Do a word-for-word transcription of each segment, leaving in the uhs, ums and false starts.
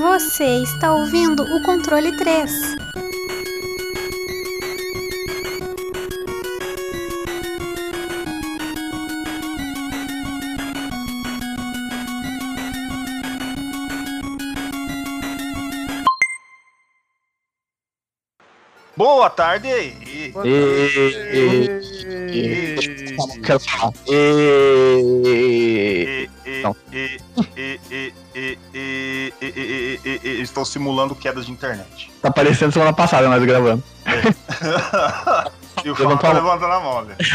Você está ouvindo o Controle três. Boa tarde aí. Boa tarde. Estão simulando quedas de internet. Tá parecendo semana passada nós gravando. E o Fábio tá levantando a mão, né?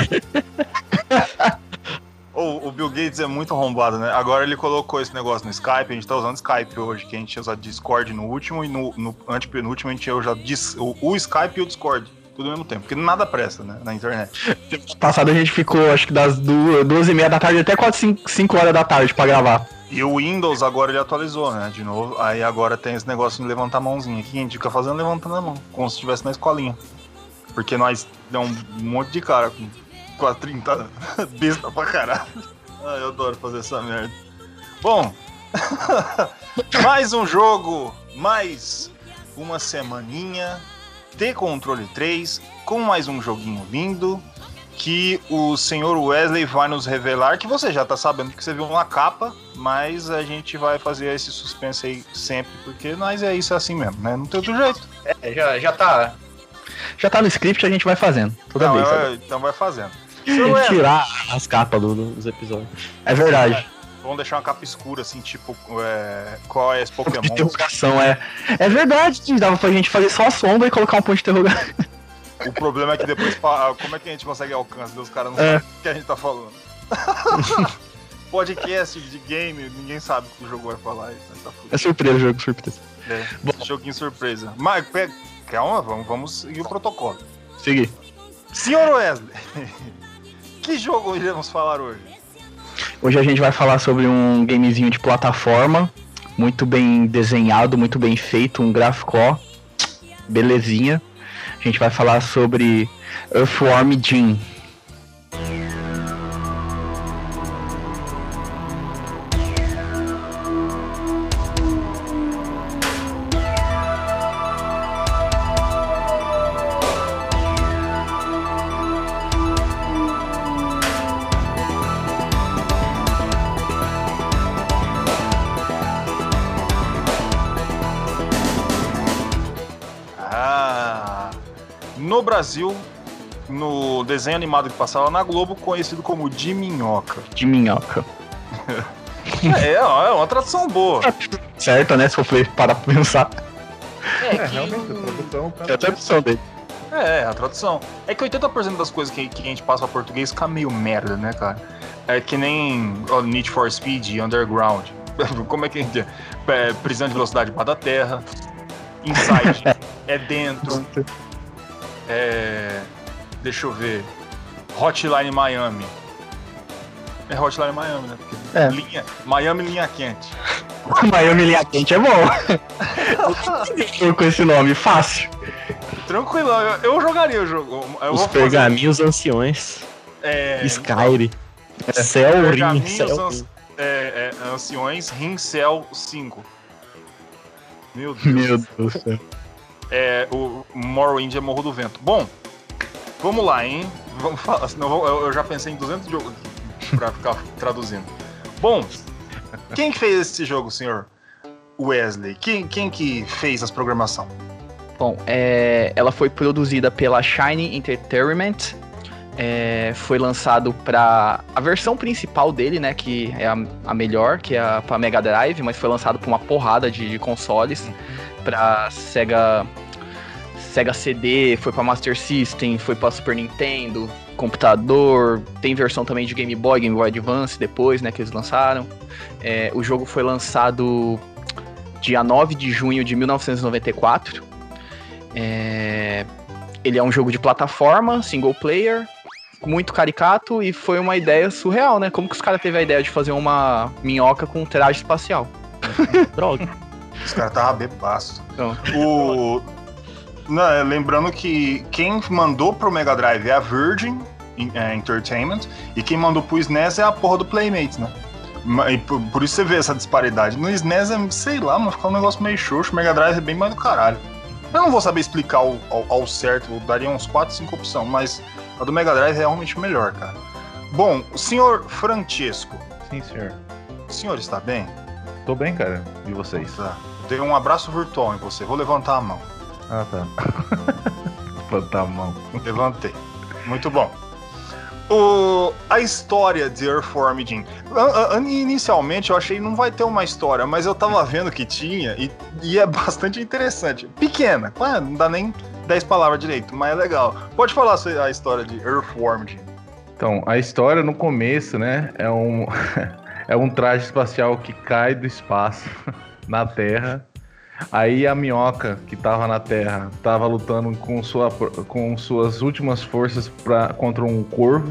O, o Bill Gates é muito arrombado, né? Agora ele colocou esse negócio no Skype, a gente tá usando Skype hoje, que a gente tinha usado Discord no último e no, no antepenúltimo a gente tinha usado o, o Skype e o Discord, tudo ao mesmo tempo, porque nada presta, né, na internet. Passado a gente ficou, acho que das duas, duas e meia da tarde até quase cinco, cinco horas da tarde pra gravar. E o Windows agora ele atualizou, né, de novo, aí agora tem esse negócio de levantar a mãozinha aqui, a gente fica fazendo levantando a mão, como se estivesse na escolinha. Porque nós deu um monte de cara com quase trinta anos, besta pra caralho. Ah, eu adoro fazer essa merda. Bom, mais um jogo, mais uma semaninha de Controle três, com mais um joguinho lindo, que o senhor Wesley vai nos revelar, que você já tá sabendo que você viu uma capa, mas a gente vai fazer esse suspense aí sempre, porque nós é isso assim mesmo, né? Não tem outro jeito. É, já, já tá... Já tá no script, a gente vai fazendo, toda Não, vez. Eu, então vai fazendo. E tirar as capas do, dos episódios. É verdade. É, vamos deixar uma capa escura, assim, tipo, é, qual é esse Pokémon? De interrogação, é. É verdade, dava pra gente fazer só a sombra e colocar um ponto de interrogação. O problema é que depois, como é que a gente consegue alcance? Os caras não é. sabem o que a gente tá falando. Podcast de game, ninguém sabe o que o jogo vai falar. Tá é surpresa, jogo surpresa. É, Bom. joguinho surpresa. Mas, calma, vamos, vamos seguir o protocolo. Seguir. senhor Wesley, que jogo iremos falar hoje? Hoje a gente vai falar sobre um gamezinho de plataforma, muito bem desenhado, muito bem feito, um gráfico, ó, belezinha. A gente vai falar sobre Earthworm Jim. No Brasil, no desenho animado que passava na Globo, conhecido como de Minhoca. De Minhoca. É, é uma tradução boa. Certo, né? Se for parar pra pensar. É, É, que... realmente, a tradução... É a tradução dele. É, a tradução. É que oitenta por cento das coisas que, que a gente passa pra português fica meio merda, né, cara? É que nem oh, Need for Speed, Underground. Como é que a gente... É, prisão de velocidade para da terra. Inside. É dentro. É... Deixa eu ver. Hotline Miami. É Hotline Miami, né? Porque É. Linha... Miami linha quente. Miami linha quente é bom. Com esse nome, fácil. Tranquilo, eu, eu jogaria o jogo. Eu Os vou pergaminhos fazer... anciões. É... Skyrim. É, Cell Ring. Pergaminhos Cell ans... é, é, anciões Ring Cell cinco. Meu Deus. Meu Deus do céu. É, o Morrowind é Morro do Vento. Bom, vamos lá, hein? Vamos falar, senão eu, eu já pensei em duzentos jogos aqui pra ficar traduzindo. Bom, quem que fez esse jogo, senhor Wesley? Quem, quem que fez as programação? Bom, é, ela foi produzida pela Shiny Entertainment. É, foi lançado para a versão principal dele, né, que é a, a melhor, que é a para Mega Drive, mas foi lançado para uma porrada de, de consoles, para Sega, Sega C D, foi para Master System, foi para Super Nintendo, computador, tem versão também de Game Boy, Game Boy Advance depois, né, que eles lançaram. É, o jogo foi lançado dia nove de junho de mil novecentos e noventa e quatro. É, ele é um jogo de plataforma, single player, muito caricato, e foi uma ideia surreal, né? Como que os caras teve a ideia de fazer uma minhoca com um traje espacial? Droga. Os caras estavam bebaço. Então, O... Não, lembrando que quem mandou pro Mega Drive é a Virgin Entertainment, e quem mandou pro S N E S é a porra do Playmates, né? Ma- e por, por isso você vê essa disparidade. No S N E S é, sei lá, mas fica um negócio meio xoxo. O Mega Drive é bem mais do caralho. Eu não vou saber explicar ao, ao, ao certo, eu daria uns quatro, cinco opções, mas a do Mega Drive é realmente melhor, cara. Bom, o senhor Francesco. Sim, senhor. O senhor está bem? Tô bem, cara. E vocês? Tá. Dei um abraço virtual em você. Vou levantar a mão. Ah, tá. Levantar a mão. Levantei. Muito bom. O, a história de Earthworm Jim. A- a- Inicialmente eu achei que não vai ter uma história, mas eu tava vendo que tinha e, e é bastante interessante. Pequena, claro, não dá nem dez palavras direito, mas é legal. Pode falar a história de Earthworm Jim. Então, a história no começo, né, é um, é um traje espacial que cai do espaço na Terra. Aí a minhoca que tava na Terra tava lutando com, sua, com suas últimas forças pra, contra um corvo.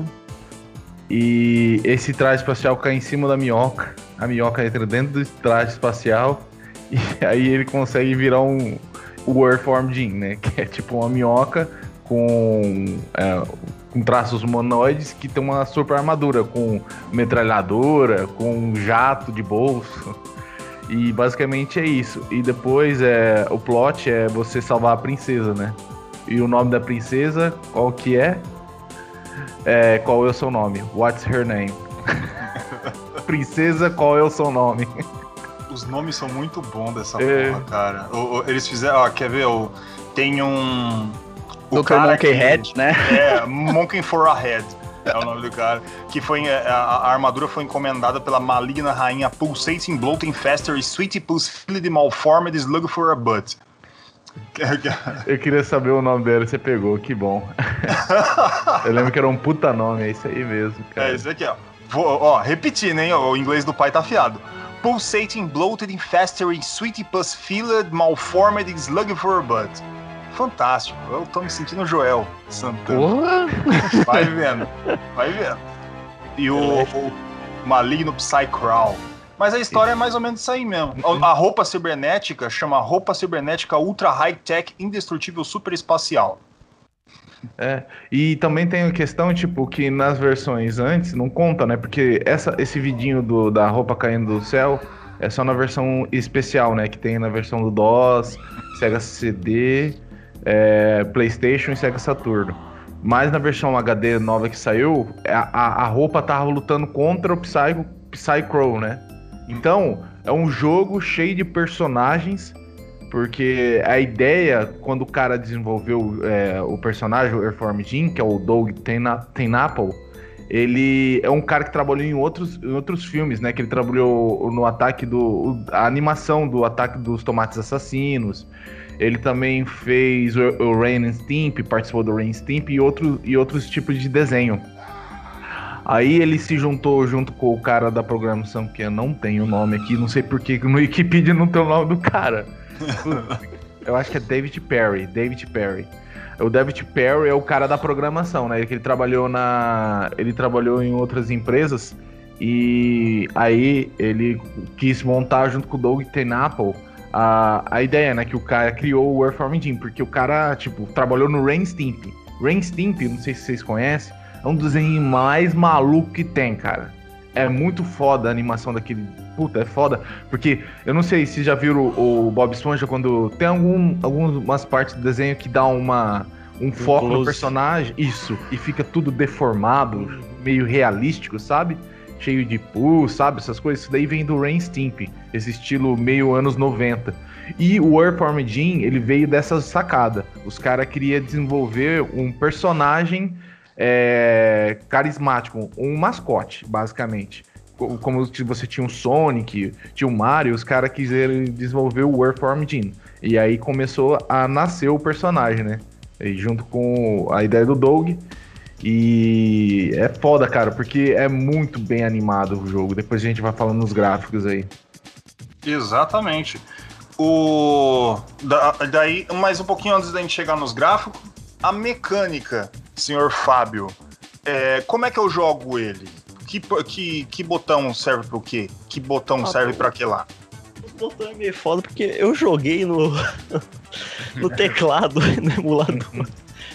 E esse traje espacial cai em cima da minhoca. A minhoca entra dentro do traje espacial. E aí ele consegue virar um o Earthworm Jim, né? Que é tipo uma minhoca com, é, com traços humanoides que tem uma super armadura, com metralhadora, com um jato de bolso. E basicamente é isso. E depois é, o plot é você salvar a princesa, né? E o nome da princesa, qual que é? É, qual é o seu nome? What's her name? Princesa, qual é o seu nome? Os nomes são muito bons dessa É. porra, cara. O- o- eles fizeram, ó, quer ver? O, tem um... O doutor cara Monkey que- Head, né? É, Monkey for a Head. É o nome do cara. Que foi. A, a armadura foi encomendada pela maligna rainha Pulsating, Bloating Faster e Sweetie Pulse Filled Malformed Slug for a Butt. Eu queria saber o nome dela, você pegou, que bom. Eu lembro que era um puta nome, é isso aí mesmo, cara. É isso aqui, ó. Vou, ó, repetindo, hein? O inglês do pai tá afiado. Pulsating, Bloated and Faster e Sweetie Pulse Filled Malformed Slug for a Butt. Fantástico. Eu tô me sentindo Joel Santana. Porra! Vai vendo, vai vendo. E o, o maligno Psycrawl. Mas a história é mais ou menos isso aí mesmo. A, a roupa cibernética chama Roupa Cibernética Ultra High Tech Indestrutível Super Espacial. É, e também tem a questão, tipo, que nas versões antes não conta, né? Porque essa, esse vidinho do, da roupa caindo do céu é só na versão especial, né? Que tem na versão do DOS, Sega C D, é, PlayStation e Sega Saturno. Mas na versão H D nova que saiu, a, a, a roupa tava lutando contra o Psycho, Psycrow, né? Então, é um jogo cheio de personagens, porque a ideia, quando o cara desenvolveu é, o personagem, o Earthworm Jim, que é o Doug Tenapel, ele é um cara que trabalhou em outros, em outros filmes, né? Que ele trabalhou no ataque do... a animação do Ataque dos Tomates Assassinos. Ele também fez o, o Ren and Stimpy, participou do Ren and Stimpy e, outro, e outros tipos de desenho. Aí ele se juntou junto com o cara da programação, que eu não tenho o nome aqui, não sei por que no Wikipedia não tem o nome do cara. Eu acho que é David Perry, David Perry. O David Perry é o cara da programação, né? Que ele trabalhou na, ele trabalhou em outras empresas e aí ele quis montar junto com o Doug Tenapel a, a ideia, né? Que o cara criou o Earthworm Jim, porque o cara, tipo, trabalhou no Ren and Stimpy. Ren and Stimpy, não sei se vocês conhecem, é um desenho mais maluco que tem, cara. É muito foda a animação daquele... Puta, é foda. Porque eu não sei se já viram o, o Bob Esponja quando tem algum, algumas partes do desenho que dá uma, um foco no close. personagem. Isso. E fica tudo deformado, meio realístico, sabe? Cheio de pus, sabe? Essas coisas. Isso daí vem do Ren and Stimpy. Esse estilo meio anos noventa. E o Earthworm Jim, ele veio dessa sacada. Os caras queriam desenvolver um personagem... É, carismático, um mascote, basicamente. Como você tinha o Sonic, tinha o Mario, os caras quiseram desenvolver o Earthworm Jim. E aí começou a nascer o personagem, né? E junto com a ideia do Doug. E é foda, cara, porque é muito bem animado o jogo. Depois a gente vai falando nos gráficos aí. Exatamente. O... Da, daí, mais um pouquinho antes da gente chegar nos gráficos, a mecânica, senhor Fábio, é, como é que eu jogo ele? Que, que, que botão serve pro quê? Que botão Ah, serve pô. pra que lá? O botão é meio foda porque eu joguei no, no teclado, no emulador.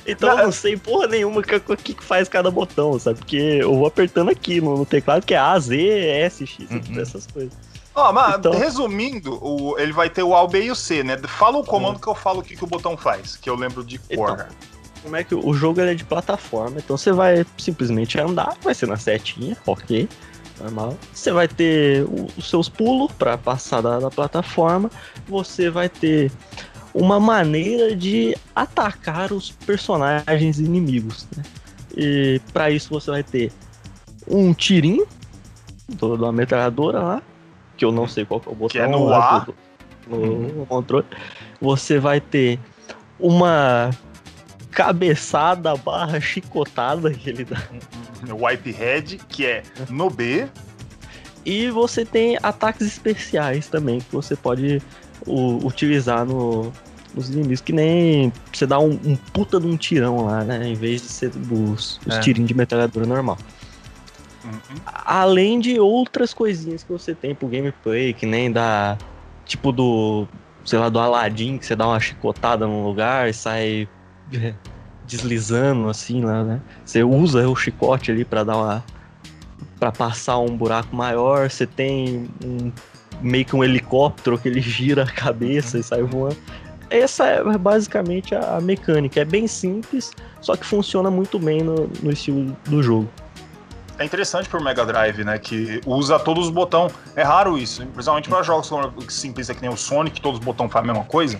Então eu não sei porra nenhuma o que, que que faz cada botão, sabe? Porque eu vou apertando aqui no, no teclado, que é A, Z, S, X, uhum. essas coisas. Ó, oh, mas então... resumindo, o, ele vai ter o A, o B e o C, né? Fala o comando uhum. que eu falo o que, que o botão faz, que eu lembro de cor. Então, como é que o jogo ele é de plataforma, então você vai simplesmente andar, vai ser na setinha, ok, normal. Você vai ter o, os seus pulos para passar da, da plataforma, você vai ter uma maneira de atacar os personagens inimigos, né? E para isso você vai ter um tirinho do, da metralhadora lá, que eu não sei qual que é o botão. Que é no lá, A. No, no, no controle. Você vai ter uma cabeçada barra chicotada que ele dá. Wipe head, que é no B. E você tem ataques especiais também, que você pode o, utilizar no, nos inimigos, que nem você dá um, um puta de um tirão lá, né? Em vez de ser os, os é. tirinhos de metralhadora normal. Uhum. Além de outras coisinhas que você tem pro gameplay, que nem da... Tipo do... Sei lá, do Aladdin, que você dá uma chicotada num lugar e sai deslizando assim lá, né? Você usa o chicote ali pra dar uma... Pra passar um buraco maior. Você tem um... meio que um helicóptero que ele gira a cabeça e sai voando. Essa é basicamente a mecânica. É bem simples, só que funciona muito bem no, no estilo do jogo. É interessante pro Mega Drive, né, que usa todos os botões. É raro isso, principalmente para jogos simples, é que nem o Sonic, que todos os botões fazem a mesma coisa.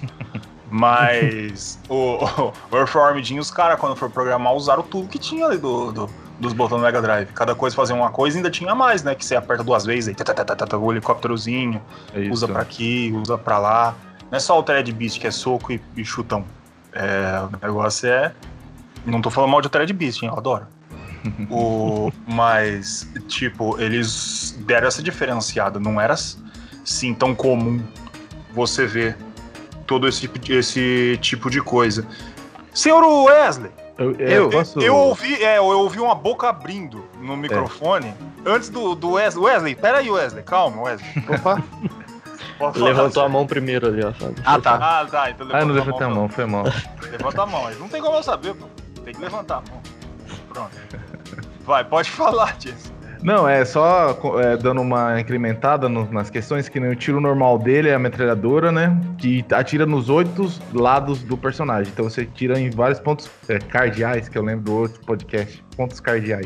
Mas o, o, o Earthworm Jim, os caras, quando for programar, usaram tudo que tinha ali do, do, dos botões do Mega Drive. Cada coisa fazia uma coisa e ainda tinha mais, né, que você aperta duas vezes, aí tá, tá, tá, tá, o helicópterozinho, é usa pra aqui, usa pra lá. Não é só o Thread Beast, que é soco e, e chutão. É, o negócio é... Não tô falando mal de Thread Beast, hein, eu adoro. o, mas, tipo, eles deram essa diferenciada. Não era assim tão comum você ver todo esse, esse tipo de coisa. Senhor Wesley, eu, eu, posso... eu, ouvi, é, eu ouvi uma boca abrindo no microfone é. antes do, do Wesley. Wesley, pera aí, Wesley, calma, Wesley. Opa. Levantou a mão primeiro ali, ó. Fábio. Ah, tá. Ah, tá. Então ah, não levantei a mão, foi mal. Levanta a mão, não tem como eu saber, pô. Tem que levantar a mão. Pronto. Vai, pode falar disso. Não, é só é, dando uma incrementada no, nas questões, que nem o tiro normal dele é a metralhadora, né? Que atira nos oito lados do personagem. Então você tira em vários pontos é, cardeais, que eu lembro do outro podcast. Pontos cardeais.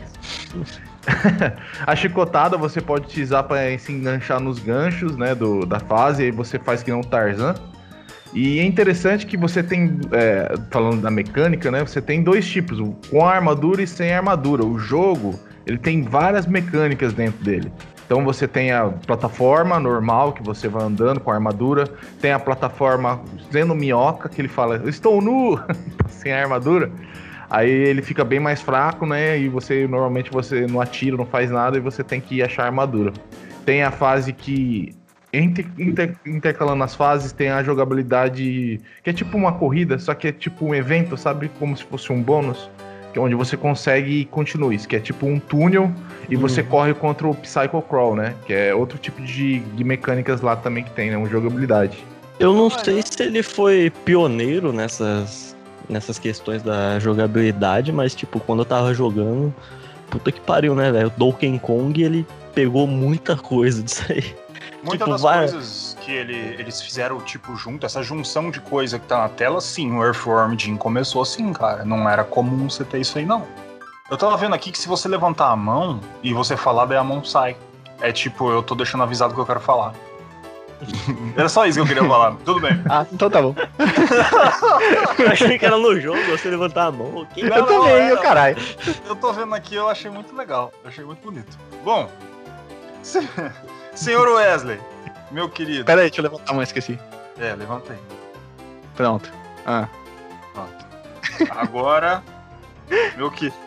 A chicotada você pode utilizar para se enganchar nos ganchos, né, do, da fase, e aí você faz que nem um Tarzan. E é interessante que você tem, é, falando da mecânica, né, você tem dois tipos, com armadura e sem armadura. O jogo, ele tem várias mecânicas dentro dele. Então você tem a plataforma normal, que você vai andando com a armadura, tem a plataforma sendo minhoca, que ele fala, eu estou nu, sem a armadura. Aí ele fica bem mais fraco, né? E você normalmente você não atira, não faz nada e você tem que achar a armadura. Tem a fase que, inter, inter, intercalando as fases, tem a jogabilidade que é tipo uma corrida, só que é tipo um evento, sabe? Como se fosse um bônus, que é onde você consegue continuar, que é tipo um túnel e hum. você corre contra o Psycho Crawl, né? Que é outro tipo de, de mecânicas lá também que tem, né? Uma jogabilidade. Eu não sei se ele foi pioneiro nessas... nessas questões da jogabilidade, mas tipo, quando eu tava jogando, puta que pariu, né, velho? O Donkey Kong, ele pegou muita coisa disso aí. Muitas tipo, das vai... coisas que ele, eles fizeram, tipo, junto, essa junção de coisa que tá na tela, sim, o Earthworm Jim começou assim, cara. Não era comum você ter isso aí, não. Eu tava vendo aqui que se você levantar a mão e você falar, daí a mão sai. É tipo, eu tô deixando avisado o que eu quero falar. Era só isso que eu queria falar, tudo bem. Ah, então tá bom. Eu achei que era no jogo, você levantar a mão. Okay? Não, eu não, também, é, eu caralho. Eu tô vendo aqui, eu achei muito legal, eu achei muito bonito. Bom, se... senhor Wesley, meu querido. Pera aí, deixa eu levantar a mão, esqueci. É, levantei. Pronto. Ah. Pronto. Agora, meu querido.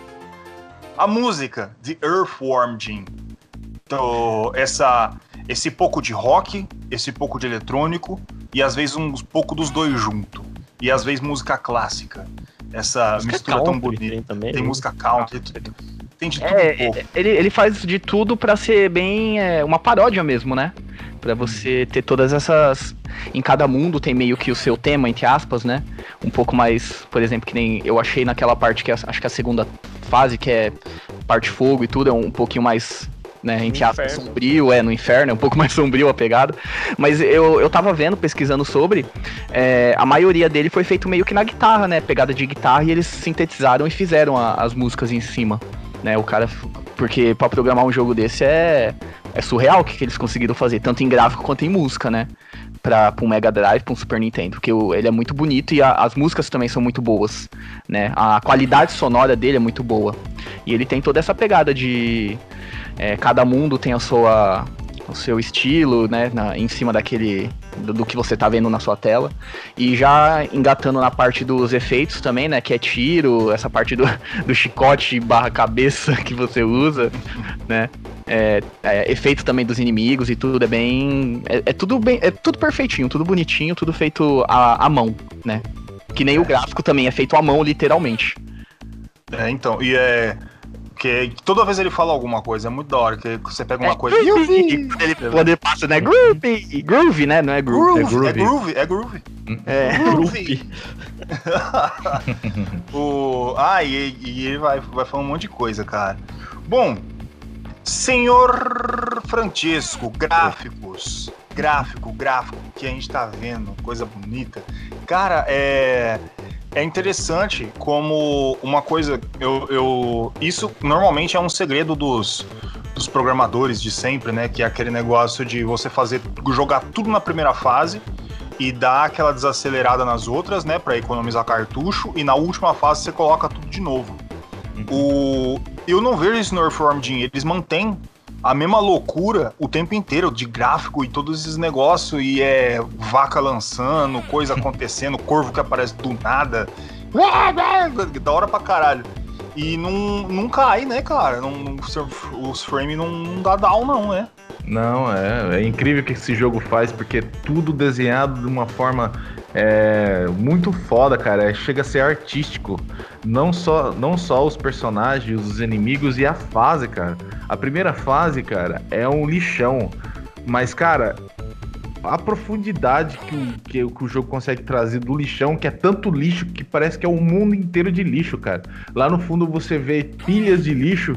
A música de Earthworm Jim. Então, essa... esse pouco de rock, esse pouco de eletrônico e às vezes um pouco dos dois junto. E às vezes música clássica. Essa música mistura tão bonita. Tem, também, tem música country, tem de tudo é, um pouco. Ele, ele faz de tudo pra ser bem é, uma paródia mesmo, né? Pra você ter todas essas... Em cada mundo tem meio que o seu tema, entre aspas, né? Um pouco mais, por exemplo, que nem eu achei naquela parte que é, acho que é a segunda fase, que é parte fogo e tudo, é um pouquinho mais... Né, entre aspas, sombrio, é, no inferno, é um pouco mais sombrio a pegada, mas eu, eu tava vendo, pesquisando sobre, é, a maioria dele foi feito meio que na guitarra, né, pegada de guitarra, e eles sintetizaram e fizeram a, as músicas em cima, né, o cara, porque pra programar um jogo desse é, é surreal o que, que eles conseguiram fazer, tanto em gráfico quanto em música, né, pra, pra um Mega Drive, pra um Super Nintendo, porque o, ele é muito bonito e a, as músicas também são muito boas, né, a qualidade sonora dele é muito boa, e ele tem toda essa pegada de... É, cada mundo tem a sua, o seu estilo, né, na, em cima daquele, do, do que você tá vendo na sua tela, e já engatando na parte dos efeitos também, né, que é tiro, essa parte do, do chicote barra cabeça que você usa, né, é, é, efeito também dos inimigos e tudo, é bem, é, é tudo bem, é tudo perfeitinho, tudo bonitinho, tudo feito à, à mão, né, que nem o gráfico também é feito à mão, literalmente. É, então, e é... que toda vez ele fala alguma coisa, é muito da hora, que você pega uma é coisa... Groovy! Ele poder passa, né? Groovy! Groovy, né? Não é groovy. Groovy, é groovy, é groovy. É groovy. o... Ah, e, e ele vai, vai falando um monte de coisa, cara. Bom, senhor Francesco, gráficos, gráfico, gráfico, que a gente tá vendo, coisa bonita. Cara, é... É interessante como uma coisa, eu, eu, isso normalmente é um segredo dos, dos programadores de sempre, né? Que é aquele negócio de você fazer, jogar tudo na primeira fase e dar aquela desacelerada nas outras, né? Pra economizar cartucho, e na última fase você coloca tudo de novo. Uhum. O, eu não vejo isso no Earthworm Jim, eles mantêm a mesma loucura o tempo inteiro, de gráfico e todos esses negócios, e é vaca lançando, coisa acontecendo, corvo que aparece do nada, da hora pra caralho. E não, não cai, né, cara? Não, não, os frames não, não dá down, não, né? Não, é, é incrível o que esse jogo faz, porque é tudo desenhado de uma forma é, muito foda, cara. É, chega a ser artístico. Não só, não só os personagens, os inimigos e a fase, cara. A primeira fase, cara, é um lixão. Mas, cara, a profundidade que o, que, que o jogo consegue trazer do lixão, que é tanto lixo que parece que é o mundo inteiro de lixo, cara. Lá no fundo você vê pilhas de lixo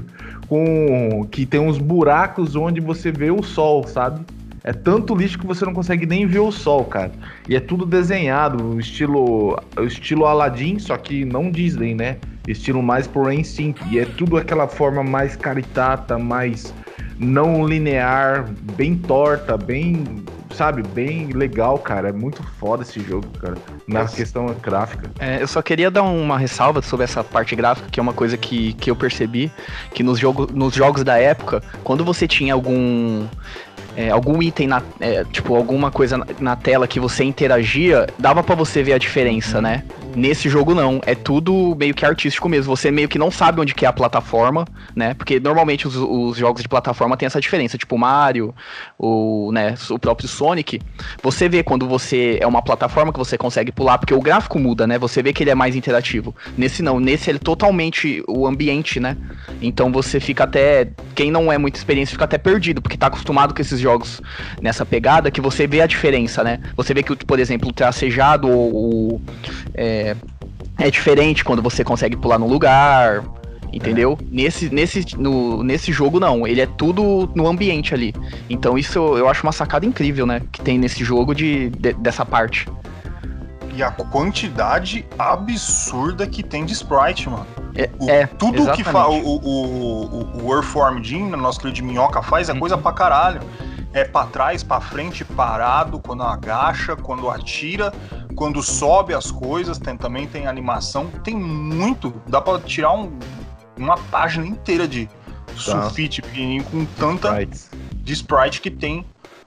com que tem uns buracos onde você vê o sol, sabe? É tanto lixo que você não consegue nem ver o sol, cara. E é tudo desenhado, estilo, estilo Aladdin, só que não Disney, né? Estilo mais pro Instinct. E é tudo aquela forma mais caritata, mais não linear, bem torta, bem, sabe, bem legal, cara. É muito foda esse jogo, cara, na Nossa. questão gráfica. É, eu só queria dar uma ressalva sobre essa parte gráfica, que é uma coisa que, que eu percebi, que nos, jogo, nos jogos da época, quando você tinha algum... É, algum item, na, é, tipo, alguma coisa na, na tela que você interagia, dava pra você ver a diferença, né? Nesse jogo não, é tudo meio que artístico mesmo, você meio que não sabe onde que é a plataforma, né? Porque normalmente os, os jogos de plataforma tem essa diferença, tipo o Mario, o, né, o próprio Sonic, você vê quando você é uma plataforma que você consegue pular, porque o gráfico muda, né? Você vê que ele é mais interativo. Nesse não, nesse ele é totalmente o ambiente, né? Então você fica até, quem não é muito experiente fica até perdido, porque tá acostumado com esses jogos nessa pegada, que você vê a diferença, né? Você vê que, por exemplo, o tracejado ou é, é diferente quando você consegue pular no lugar, entendeu? É. Nesse, nesse, no, nesse jogo não, ele é tudo no ambiente ali. Então isso eu acho uma sacada incrível, né? Que tem nesse jogo de, de dessa parte. E a quantidade absurda que tem de sprite, mano. É, o, é tudo exatamente. que fa- o, o, o, o Earthworm Jim, nosso querido de minhoca, faz é hum. coisa pra caralho. É pra trás, pra frente, parado, quando agacha, quando atira, quando sobe as coisas, tem, também tem animação. Tem muito, dá pra tirar um, uma página inteira de tá. sulfite pequenininho com tanta Sprites. de sprite que tem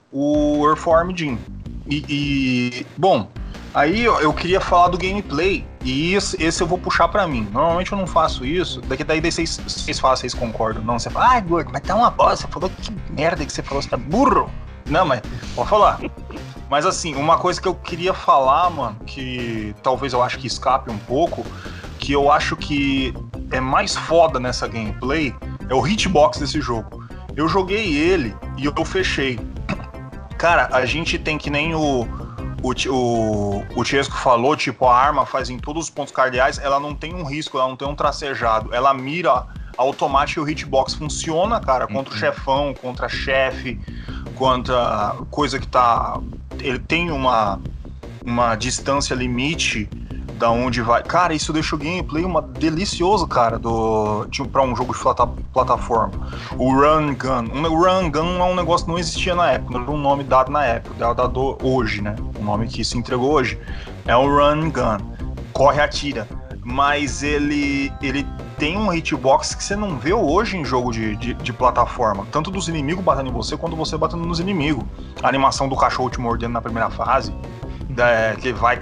o Earthworm Jim. E, e, bom... Aí eu queria falar do gameplay, e esse, esse eu vou puxar pra mim. Normalmente eu não faço isso, daqui daí vocês, vocês falam, vocês concordam. Não, você fala, ai, gordo, mas tá uma bosta, você falou que merda que você falou, você tá burro. Não, mas pode falar. Mas assim, uma coisa que eu queria falar, mano, que talvez eu acho que escape um pouco, que eu acho que é mais foda nessa gameplay, é o hitbox desse jogo. Eu joguei ele e eu fechei. Cara, a gente tem que nem o... O, o, o Chesco falou, tipo, a arma faz em todos os pontos cardeais, ela não tem um risco, ela não tem um tracejado, ela mira automático e o hitbox funciona, cara, contra uhum. o chefão, contra chefe, contra coisa que tá... Ele tem uma, uma distância limite da onde vai... Cara, isso deixa o gameplay uma delicioso, cara, do, tipo, pra um jogo de plata, plataforma. O Run Gun. Um, o Run Gun é um negócio que não existia na época, não era um nome dado na época, é dado hoje, né? O nome que se entregou hoje. É o Run Gun. Corre e atira. Mas ele, ele tem um hitbox que você não vê hoje em jogo de, de, de plataforma. Tanto dos inimigos batendo em você, quanto você batendo nos inimigos. A animação do cachorro te mordendo na primeira fase. É, que vai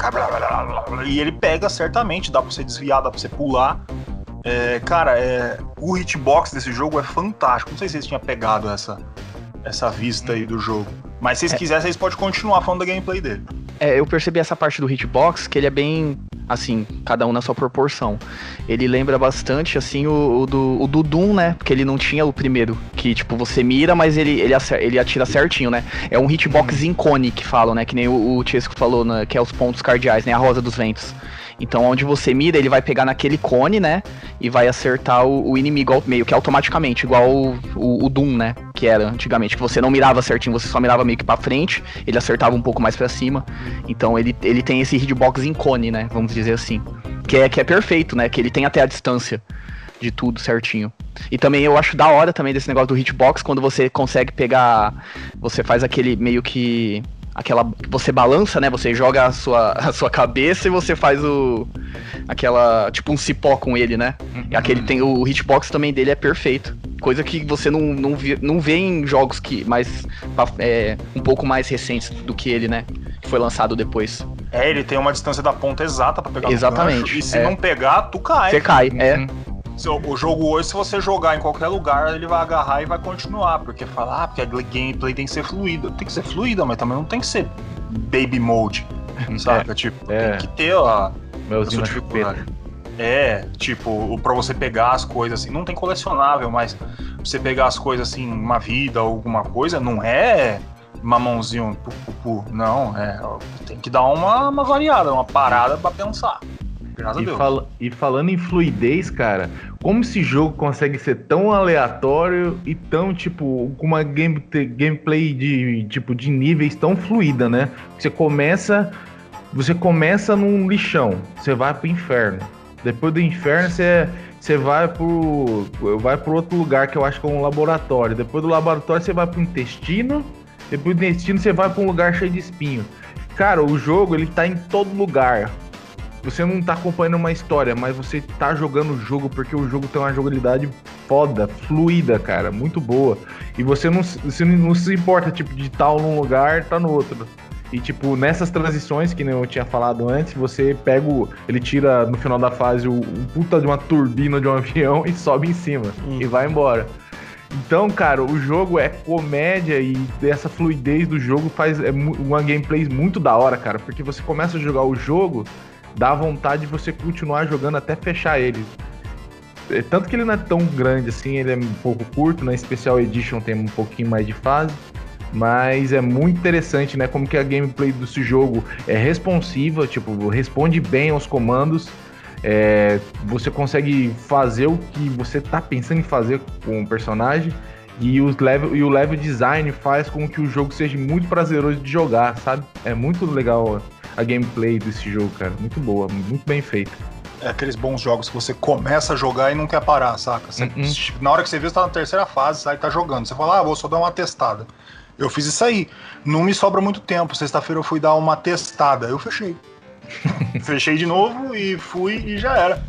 e ele pega certamente, dá pra você desviar, dá pra você pular. É, cara, é, o hitbox desse jogo é fantástico. Não sei se vocês tinham pegado essa, essa vista aí do jogo, mas se vocês é. quiserem, vocês podem continuar falando da gameplay dele. É, eu percebi essa parte do hitbox, que ele é bem, assim, cada um na sua proporção. Ele lembra bastante, assim, o, o, do, o do Doom, né? Porque ele não tinha o primeiro, que, tipo, você mira, mas ele, ele, acer, ele atira certinho, né? É um hitbox em cone que falam, né? Que nem o, o Chesco falou, né? Que é os pontos cardeais, né? A rosa dos ventos. Então, onde você mira, ele vai pegar naquele cone, né? E vai acertar o, o inimigo meio que automaticamente, igual o, o, o Doom, né? Que era antigamente, que você não mirava certinho, você só mirava meio que pra frente, ele acertava um pouco mais pra cima. Então, ele, ele tem esse hitbox em cone, né? Vamos dizer assim. Que é, que é perfeito, né? Que ele tem até a distância de tudo certinho. E também eu acho da hora também desse negócio do hitbox, quando você consegue pegar... Você faz aquele meio que... Aquela, você balança, né? Você joga a sua, a sua cabeça e você faz o... Aquela... Tipo um cipó com ele, né? Uhum. E aquele tem... O hitbox também dele é perfeito. Coisa que você não, não, vê, não vê em jogos que mais... É, um pouco mais recentes do que ele, né? Que foi lançado depois. É, ele tem uma distância da ponta exata pra pegar Exatamente, no gancho. E se é. não pegar, tu cai. Você cai, uhum. é. O jogo hoje, se você jogar em qualquer lugar, ele vai agarrar e vai continuar. Porque fala, ah, porque a gameplay tem que ser fluida. Tem que ser fluida, mas também não tem que ser baby mode, saca? É, tipo, é. tem que ter a, a sua dificuldade. É, tipo, pra você pegar as coisas assim, não tem colecionável, mas pra você pegar as coisas assim, uma vida ou alguma coisa, não é mamãozinho, pu, pu, pu. Não, é, tem que dar uma, uma variada, uma parada pra pensar. E, fal- e falando em fluidez, cara, como esse jogo consegue ser tão aleatório e tão, tipo, com uma game- gameplay de, tipo, de níveis tão fluida, né? Você começa, você começa num lixão, você vai pro inferno. Depois do inferno, você, você vai pro, vai pro outro lugar, que eu acho que é um laboratório. Depois do laboratório, você vai pro intestino. Depois do intestino, você vai pra um lugar cheio de espinho. Cara, o jogo, ele tá em todo lugar. Você não tá acompanhando uma história, mas você tá jogando o jogo porque o jogo tem uma jogabilidade foda, fluida, cara, muito boa. E você não, você não se importa, tipo, de tal num lugar, tá no outro. E, tipo, nessas transições, que nem eu tinha falado antes, você pega o... Ele tira, no final da fase, o, o puta de uma turbina de um avião e sobe em cima. Hum. E vai embora. Então, cara, o jogo é comédia e essa fluidez do jogo faz é uma gameplay muito da hora, cara. Porque você começa a jogar o jogo... Dá vontade de você continuar jogando até fechar ele. Tanto que ele não é tão grande assim, ele é um pouco curto, na Special Edition tem um pouquinho mais de fase, mas é muito interessante, né, como que a gameplay desse jogo é responsiva, tipo, responde bem aos comandos, é, você consegue fazer o que você tá pensando em fazer com o personagem, e, os level, e o level design faz com que o jogo seja muito prazeroso de jogar, sabe? É muito legal a gameplay desse jogo, cara. Muito boa, muito bem feita. É aqueles bons jogos que você começa a jogar e não quer parar, saca? Você, uh-uh. Na hora que você vê, você tá na terceira fase, sai tá jogando. Você fala, ah, vou só dar uma testada. Eu fiz isso aí. Não me sobra muito tempo. Sexta-feira eu fui dar uma testada. Eu fechei. Fechei de novo e fui e já era.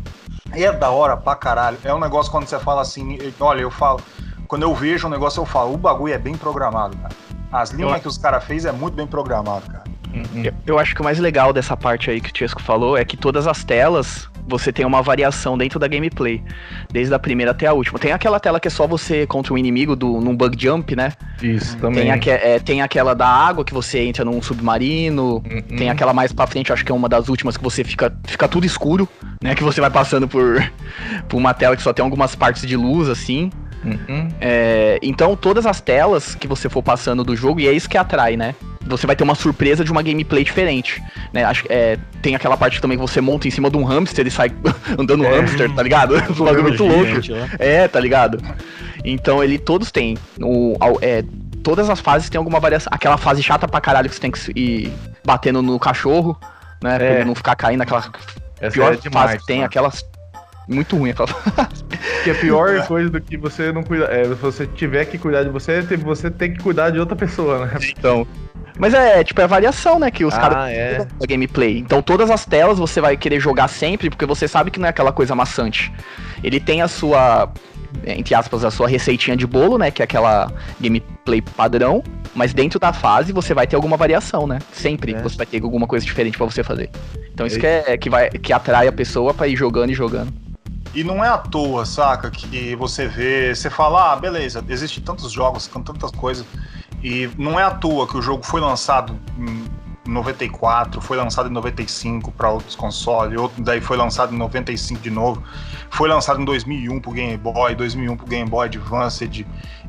E é da hora pra caralho. É um negócio quando você fala assim, olha, eu falo... Quando eu vejo um negócio, eu falo, o bagulho é bem programado, cara. As linhas eu... que os caras fez é muito bem programado, cara. Uhum. Eu, eu acho que o mais legal dessa parte aí que o Chesco falou é que todas as telas você tem uma variação dentro da gameplay, desde a primeira até a última. Tem aquela tela que é só você contra o inimigo do, num bug jump, né? Isso, também. Tem, aque, é, tem aquela da água que você entra num submarino, uhum. Tem aquela mais pra frente, acho que é uma das últimas que você fica, fica tudo escuro, né? Que você vai passando por, por uma tela que só tem algumas partes de luz, assim. Uhum. É, então, todas as telas que você for passando do jogo, e é isso que atrai, né? Você vai ter uma surpresa de uma gameplay diferente, né? Acho, é, tem aquela parte também que você monta em cima de um hamster e sai andando É. hamster, tá ligado? Um bagulho muito louco. Gigante lá. É, tá ligado? Então, ele todos têm. O, ao- é, todas as fases tem alguma variação. Aquela fase chata pra caralho que você tem que ir batendo no cachorro, né? Pra É. ele não ficar caindo naquela Essa pior é demais, fase que tem, mano. aquelas... Muito ruim aquela fase. Que é a pior coisa do que você não cuidar. É, se você tiver que cuidar de você, é ter- você tem que cuidar de outra pessoa, né? Então... Mas é, tipo, é a variação, né, que os Ah, caras é. da gameplay. Então todas as telas você vai querer jogar sempre, porque você sabe que não é aquela coisa maçante. Ele tem a sua, entre aspas, a sua receitinha de bolo, né, que é aquela gameplay padrão, mas dentro da fase você vai ter alguma variação, né? Sempre É. você vai ter alguma coisa diferente pra você fazer. Então isso É que, é, que, vai, que atrai a pessoa pra ir jogando e jogando. E não é à toa, saca? Que você vê, você fala, ah, beleza, existem tantos jogos com tantas coisas. E não é à toa que o jogo foi lançado em noventa e quatro, foi lançado em noventa e cinco para outros consoles, outro daí foi lançado em noventa e cinco de novo, foi lançado em dois mil e um pro Game Boy, dois mil e um pro Game Boy Advance.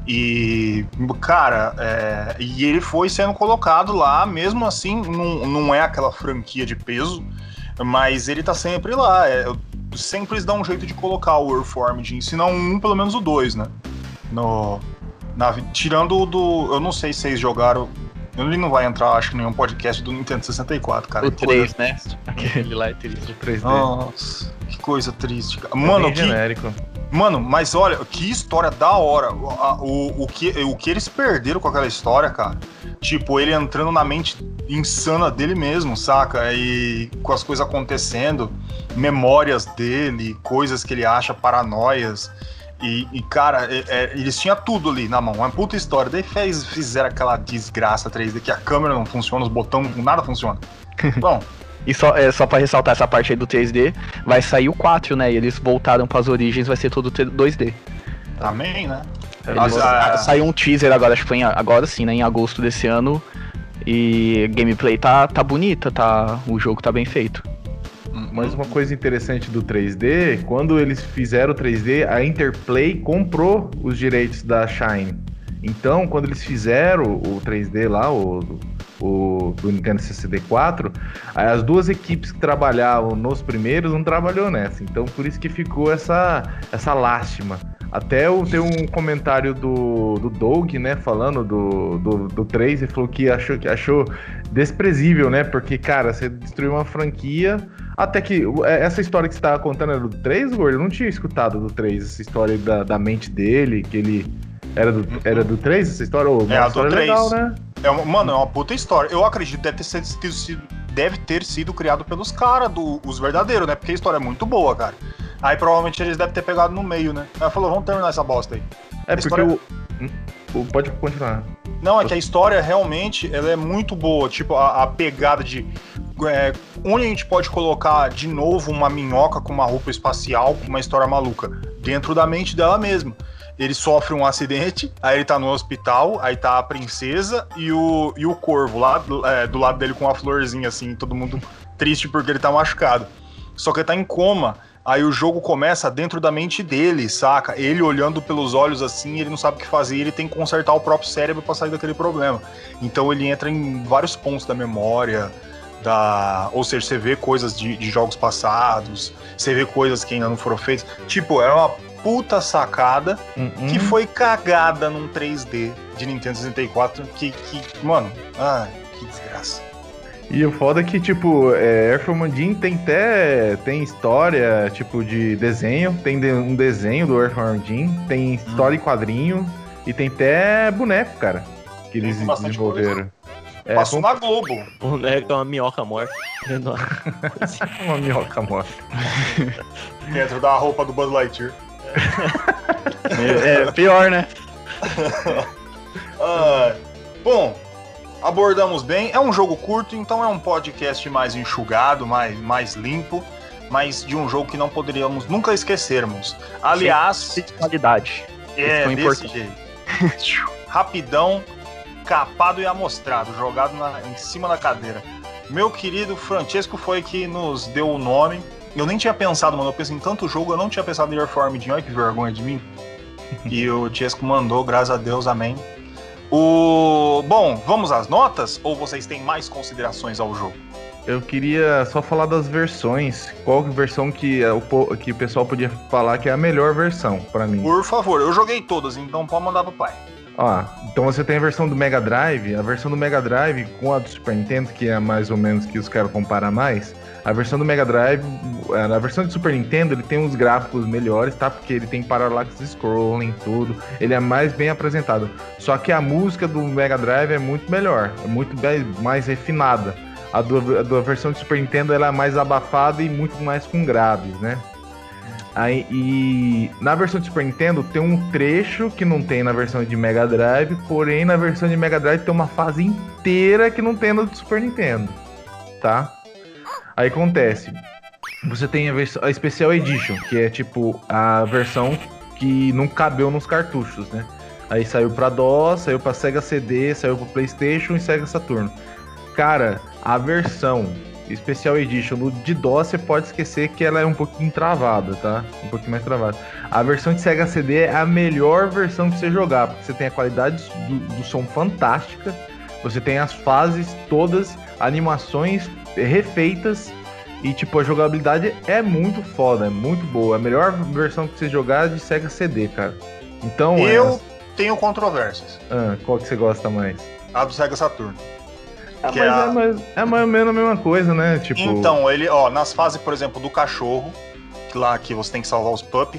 E, cara, é, e ele foi sendo colocado lá, mesmo assim, não, não é aquela franquia de peso, mas ele tá sempre lá. É, sempre eles dão um jeito de colocar o Earthworm, se não um, pelo menos o dois, né? No, na, tirando o do. Eu não sei se vocês jogaram. Ele não vai entrar, acho que, em nenhum podcast do Nintendo sessenta e quatro, cara. O Que três, coisa- né? Aquele lá é triste. três D. Nossa, que coisa triste, cara. É Mano, bem que, genérico. Mano, mas olha, que história da hora. O, a- o, o, que, o que eles perderam com aquela história, cara. Tipo, ele entrando na mente insana dele mesmo, saca? E com as coisas acontecendo, memórias dele, coisas que ele acha paranoias. E, e, cara, é- é, eles tinham tudo ali na mão, uma puta história. Daí fez, fizeram aquela desgraça três D que a câmera não funciona, os botões, nada funciona. Bom, E só, é, só pra ressaltar essa parte aí do três D, vai sair o quatro, né? E eles voltaram pras origens, vai ser todo dois D. amém, né? Eles- Ah, Saiu um teaser agora, acho que foi em, agora sim, né? Em agosto desse ano. E gameplay tá, tá bonita, tá, o jogo tá bem feito. Mas uma coisa interessante do três D, quando eles fizeram o três D, a Interplay comprou os direitos da Shine. Então, quando eles fizeram o três D lá, o, o do Nintendo sessenta e quatro, aí as duas equipes que trabalhavam nos primeiros não trabalhou nessa. Então, por isso que ficou essa, essa lástima. Até eu tenho um comentário do, do Doug, né, falando do, do, do três, ele falou que achou, que achou desprezível, né, porque, cara, você destruiu uma franquia, até que, essa história que você tava contando era do três, Gordo? Eu não tinha escutado do três, essa história da, da mente dele, que ele era do, era do três, essa história? Oh, É, a do história três. legal, né? É uma, mano, é uma puta história. Eu acredito que deve ter sido, sido- deve ter sido criado pelos caras, os verdadeiros, né? Porque a história é muito boa, cara. Aí provavelmente eles devem ter pegado no meio, né? Aí falou, vamos terminar essa bosta aí. É A porque história- o, hum, o... Pode continuar. Não, é que a história realmente ela é muito boa. Tipo, a, a pegada de... É, onde a gente pode colocar de novo uma minhoca com uma roupa espacial, com uma história maluca? Dentro da mente dela mesma. Ele sofre um acidente, aí ele tá no hospital, aí tá a princesa e o, e o corvo lá do, é, do lado dele com uma florzinha, assim, todo mundo triste porque ele tá machucado. Só que ele tá em coma, aí o jogo começa dentro da mente dele, saca? Ele olhando pelos olhos assim, ele não sabe o que fazer, ele tem que consertar o próprio cérebro pra sair daquele problema. Então ele entra em vários pontos da memória, da... ou seja, você vê coisas de, de jogos passados, você vê coisas que ainda não foram feitas. Tipo, é uma puta sacada Uhum. que foi cagada num três D de Nintendo sessenta e quatro, que, que mano, ai, que desgraça. E o foda é que, tipo, é, Earthworm Jim tem até tem história, tipo, de desenho, tem de- um desenho do Earthworm Jim, tem história em quadrinho e tem até boneco, cara, que eles Tem bastante desenvolveram. É, Passou foi na Globo. O boneco é uma minhoca morta. uma minhoca morta. Dentro da roupa do Buzz Lightyear. É, é pior, né? Ah, bom, abordamos bem. É um jogo curto, então é um podcast mais enxugado, mais, mais limpo, mas de um jogo que não poderíamos nunca esquecermos. Aliás, De qualidade. é foi desse importante. jeito. Rapidão, capado e amostrado, jogado na- em cima da cadeira. Meu querido Francesco foi que nos deu o nome. Eu nem tinha pensado, mano. Eu pensei em tanto jogo, eu não tinha pensado em Earthworm Jim. Olha que vergonha de mim. E o Tiesco mandou, graças a Deus, amém. O... Bom, vamos às notas? Ou vocês têm mais considerações ao jogo? Eu queria só falar das versões. Qual versão que o, po- que o pessoal podia falar que é a melhor versão pra mim? Por favor, eu joguei todas, então pode mandar pro pai. Ó, então você tem a versão do Mega Drive. A versão do Mega Drive com a do Super Nintendo, que é mais ou menos que os caras comparam mais. A versão do Mega Drive, a versão do Super Nintendo, ele tem uns gráficos melhores, tá? Porque ele tem parallax scrolling, tudo. Ele é mais bem apresentado. Só que a música do Mega Drive é muito melhor, é muito bem, mais refinada. A do, a do versão do Super Nintendo ela é mais abafada e muito mais com graves, né? Aí, e na versão de Super Nintendo tem um trecho que não tem na versão de Mega Drive, porém na versão de Mega Drive tem uma fase inteira que não tem no do Super Nintendo, tá? Aí acontece, você tem a, versão, a Special Edition, que é tipo a versão que não cabeu nos cartuchos, né? Aí saiu pra DOS, saiu pra Sega C D, saiu pro PlayStation e Sega Saturn. Cara, a versão Special Edition do de DOS, você pode esquecer que ela é um pouquinho travada, tá? Um pouquinho mais travada. A versão de Sega C D é a melhor versão pra você jogar, porque você tem a qualidade do, do som fantástica, você tem as fases todas, animações refeitas e, tipo, a jogabilidade é muito foda, é muito boa. A melhor versão que você jogar é de Sega C D, cara. Então, Eu é... tenho controvérsias. Ah, qual que você gosta mais? A do Sega Saturn. Ah, Que mas é a- é, mais, é mais ou menos a mesma coisa, né? Tipo... Então, ele, ó, nas fases, por exemplo, do cachorro, que lá que você tem que salvar os pup,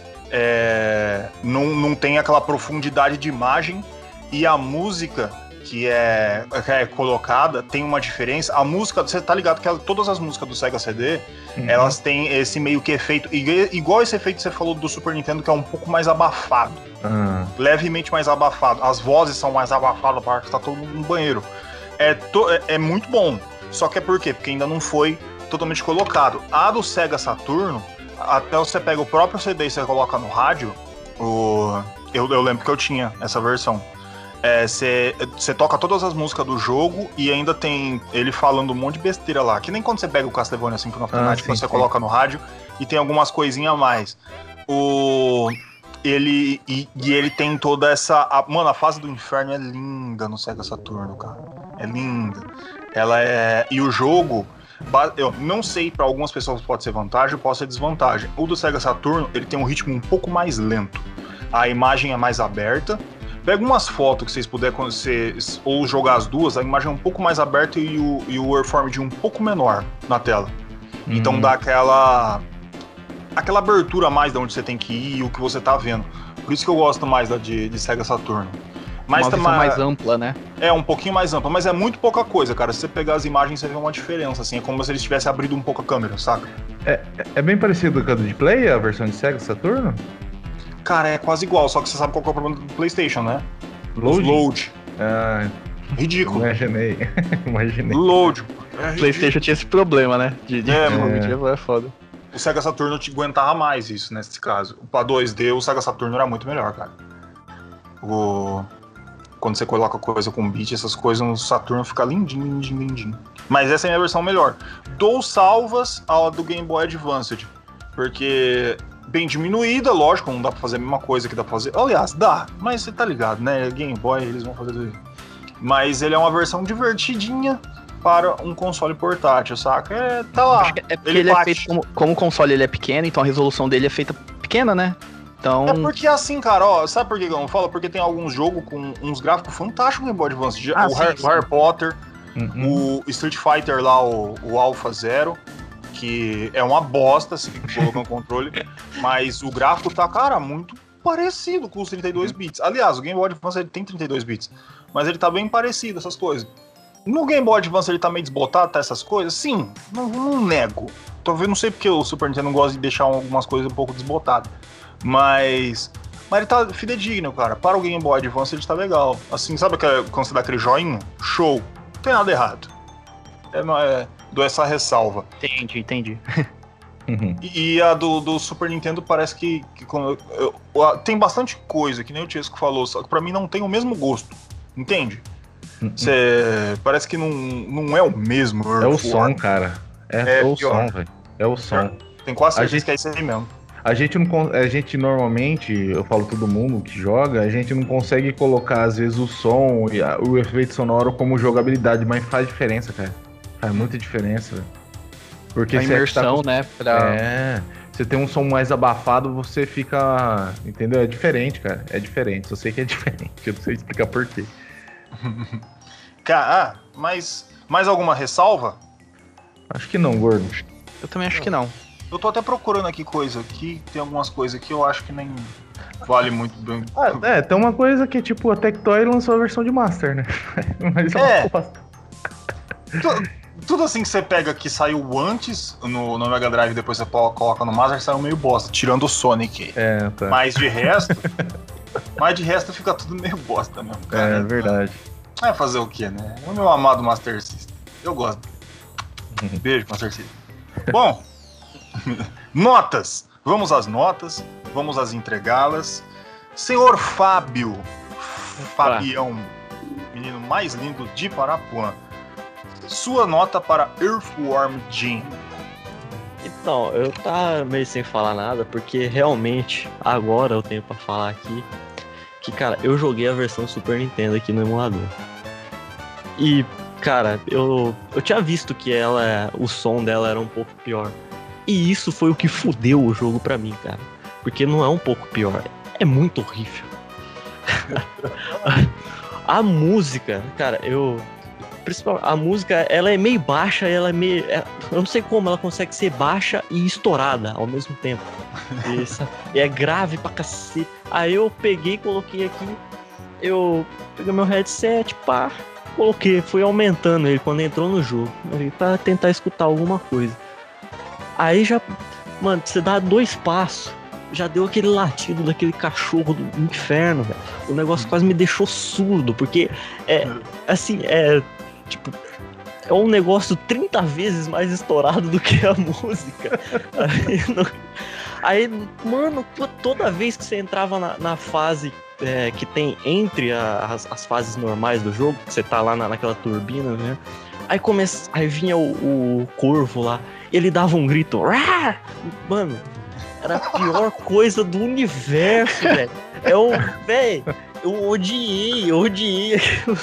é, não, não tem aquela profundidade de imagem e a música que é, que é colocada tem uma diferença. A música, você tá ligado que ela- todas as músicas do Sega C D, Uhum. elas têm esse meio que efeito, igu- igual esse efeito que você falou do Super Nintendo, que é um pouco mais abafado, Ah, levemente mais abafado. As vozes são mais abafadas, parece que tá todo mundo no banheiro. É, to- é- é muito bom. Só que é por quê? Porque ainda não foi totalmente colocado. A do Sega Saturno, até você pega o próprio C D e você coloca no rádio, o... eu, eu lembro que eu tinha essa versão. É, você, você toca todas as músicas do jogo e ainda tem ele falando um monte de besteira lá. Que nem quando você pega o Castlevania Symphony of the Ah, Night, sim, quando você sim. coloca no rádio e tem algumas coisinhas a mais. O... Ele, e, e ele tem toda essa... a- mano, a fase do inferno é linda no Sega Saturno, cara. É linda. Ela é... E o jogo... ba- Eu não sei, pra algumas pessoas pode ser vantagem, pode ser desvantagem. O do Sega Saturno, ele tem um ritmo um pouco mais lento. A imagem é mais aberta. Pega umas fotos que vocês puderem, quando vocês- ou jogar as duas, a imagem é um pouco mais aberta e o, e o waveform um pouco menor na tela. Então Uhum. dá aquela... aquela abertura a mais de onde você tem que ir e o que você tá vendo. Por isso que eu gosto mais da de, de Sega Saturno. Mas uma visão também mais ampla, né? é um pouquinho mais ampla, mas é muito pouca coisa, cara. Se você pegar as imagens, você vê uma diferença, assim. É como se eles tivessem abrido um pouco a câmera, saca? É bem parecido com a do de Play, a versão de Sega Saturno? Cara, é quase igual, só que você sabe qual que é o problema do PlayStation, né? Os Load? load. Ah, Ridículo. imaginei. Imaginei. Load. É ridículo. PlayStation tinha esse problema, né? De, de É, é, é foda. O Sega Saturno te aguentava mais isso, nesse caso. Pra dois D, o Sega Saturno era muito melhor, cara. O... Quando você coloca coisa com beat, essas coisas no Saturno fica lindinho, lindinho, lindinho. Mas essa é a minha versão melhor. Dou salvas à do Game Boy Advanced, porque bem diminuída, lógico, não dá pra fazer a mesma coisa que dá pra fazer. Aliás, dá, mas você tá ligado, né? Game Boy, eles vão fazer tudo isso. Mas ele é uma versão divertidinha para um console portátil, saca? É, tá lá. É porque Ele ele, é bate. feito como, como o console ele é pequeno, então a resolução dele é feita pequena, né? Então. É porque assim, cara, ó, sabe por que eu não falo? Porque tem alguns jogos com uns gráficos fantásticos no Game Boy Advance. Ah, o, sim, Harry, sim. o Harry Potter, Uhum. o Street Fighter lá, o, o Alpha Zero, que é uma bosta se colocar no controle, mas o gráfico tá, cara, muito parecido com os trinta e dois bits. Aliás, o Game Boy Advance ele tem trinta e dois bits, mas ele tá bem parecido, essas coisas. No Game Boy Advance ele tá meio desbotado, tá essas coisas? Sim, não, não nego. Talvez, não sei porque o Super Nintendo gosta de deixar algumas coisas um pouco desbotadas, mas... Mas ele tá fidedigno, cara. Para o Game Boy Advance ele tá legal. Assim, sabe aquela, quando você dá aquele joinha? Show. Não tem nada errado. É, é, dou essa ressalva. Entendi, entendi. Uhum. E, e a do, do Super Nintendo parece que, que quando eu- eu- a- tem bastante coisa, que nem o Tiesco falou, só que pra mim não tem o mesmo gosto. Entende? Uhum. Cê, parece que não, não é o mesmo. É o For. som, cara. É, É o pior. som, velho. É o som. Tem quase A certeza gente- que é isso aí mesmo. A gente não con- a gente normalmente, eu falo todo mundo que joga, a gente não consegue colocar às vezes o som e a- o efeito sonoro como jogabilidade, mas faz diferença, cara. Faz muita diferença. Velho. Porque A você tá imersão, com- né? Pra... É, você tem um som mais abafado, você fica, entendeu? É diferente, cara. É diferente. Eu sei que é diferente. Eu não sei explicar por quê. Cara, ah, mas mais alguma ressalva? Acho que não, gordo. Eu também acho que não. Eu tô até procurando aqui coisa aqui, tem algumas coisas que eu acho que nem vale muito bem. Ah, é, tem uma coisa que, tipo, a Tectoy lançou a versão de Master, né? Mas É. uma bosta. Tu- Tudo assim que você pega que saiu antes no, no Mega Drive e depois você po- coloca no Master, saiu meio bosta, tirando o Sonic. É, tá. Mas de resto, mas de resto fica tudo meio bosta mesmo, cara. É verdade. É fazer o que, né? É o meu amado Master System. Eu gosto. Beijo, Master System. Bom, notas. Vamos às notas, vamos às entregá-las. Senhor Fábio, Fabião, menino mais lindo de Parapuã. Sua nota para Earthworm Jim. Então, eu tá meio sem falar nada, porque realmente, agora eu tenho pra falar aqui, que, cara, eu joguei a versão Super Nintendo aqui no emulador. E, cara, eu, eu tinha visto que ela, o som dela era um pouco pior. E isso foi o que fudeu o jogo pra mim, cara. Porque não é um pouco pior, é muito horrível. A música, cara, eu... Principalmente, a música, ela é meio baixa, ela é meio... é- eu não sei como ela consegue ser baixa e estourada ao mesmo tempo. Isso, e é grave pra cacete. Aí eu peguei, coloquei aqui, eu peguei meu headset, pá, coloquei, fui aumentando ele quando entrou no jogo, aí, pra tentar escutar alguma coisa. Aí já, mano, você dá dois passos, já deu aquele latido daquele cachorro do inferno, velho. O negócio quase me deixou surdo, porque é, assim, é, tipo, é um negócio trinta vezes mais estourado do que a música. Aí, não- aí, mano, to- toda vez que você entrava na, na fase é, que tem entre a- as, as fases normais do jogo, que você tá lá na, naquela turbina, né? Aí, começa, aí vinha o, o corvo lá, ele dava um grito, "Rah!" Mano, era a pior coisa do universo, velho. É o, velho, eu odiei, eu odiei aquilo.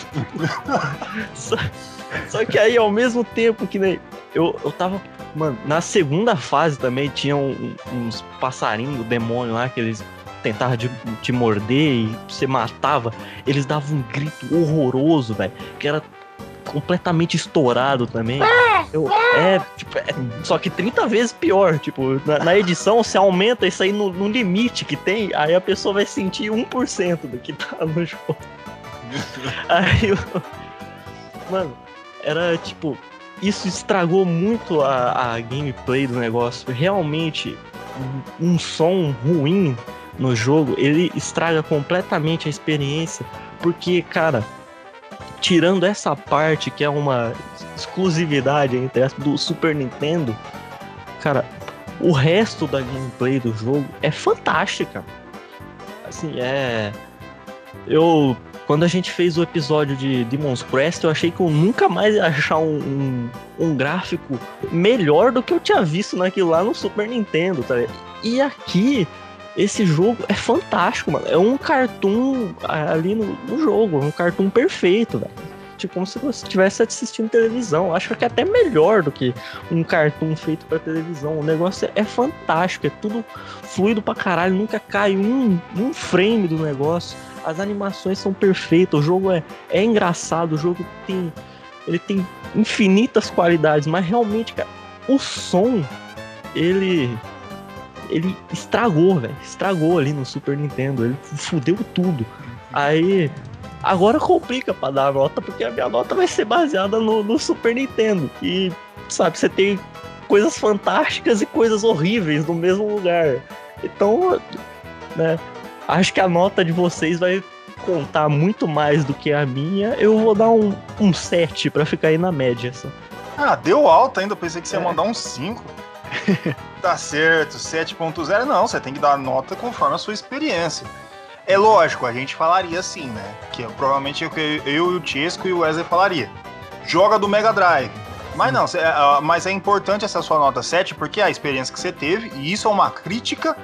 Só, só que aí, ao mesmo tempo que né, eu, eu tava. Mano, na segunda fase também tinha um- uns passarinhos do demônio lá que eles tentavam de- te morder e você matava. Eles davam um grito horroroso, velho, que era completamente estourado também. Eu, é, tipo, é, só que trinta vezes pior. Tipo, na, na edição você aumenta isso aí no, no limite que tem, aí a pessoa vai sentir um por cento do que tá no jogo. Aí, eu, mano, era tipo, isso estragou muito a, a gameplay do negócio. Realmente, um, um som ruim no jogo, ele estraga completamente a experiência, porque, cara, tirando essa parte que é uma exclusividade entre aspas, do Super Nintendo, cara, o resto da gameplay do jogo é fantástica. Assim, é... Eu... Quando a gente fez o episódio de Demon's Crest, eu achei que eu nunca mais ia achar um, um, um gráfico melhor do que eu tinha visto naquilo lá no Super Nintendo, tá ligado? E aqui, esse jogo é fantástico, mano. É um cartoon ali no, no jogo, um cartoon perfeito, velho. Tipo, como se você estivesse assistindo televisão. Acho que é até melhor do que um cartoon feito pra televisão. O negócio é, é fantástico, é tudo fluido pra caralho, nunca cai um, um frame do negócio. As animações são perfeitas, o jogo é, é engraçado, o jogo tem, ele tem infinitas qualidades, mas realmente, cara, o som, ele, ele estragou, velho, estragou ali no Super Nintendo, ele fudeu tudo. Aí, agora complica pra dar a nota, porque a minha nota vai ser baseada no, no Super Nintendo, e, sabe, você tem coisas fantásticas e coisas horríveis no mesmo lugar, então, né... Acho que a nota de vocês vai contar muito mais do que a minha. Eu vou dar um, um sete pra ficar aí na média. Só. Ah, deu alta ainda, pensei que você ia É. mandar um cinco. Tá certo, sete ponto zero não, você tem que dar nota conforme a sua experiência. É lógico, a gente falaria assim, né? Que provavelmente eu, eu e o Chesco e o Wesley falaria. Joga do Mega Drive. Mas não, cê, uh, mas é importante essa sua nota sete porque é a experiência que você teve, e isso é uma crítica